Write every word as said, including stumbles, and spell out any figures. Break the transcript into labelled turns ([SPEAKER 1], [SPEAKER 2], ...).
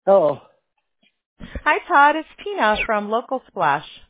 [SPEAKER 1] Oh,
[SPEAKER 2] Hi, Todd. It's Tina from Local Splash.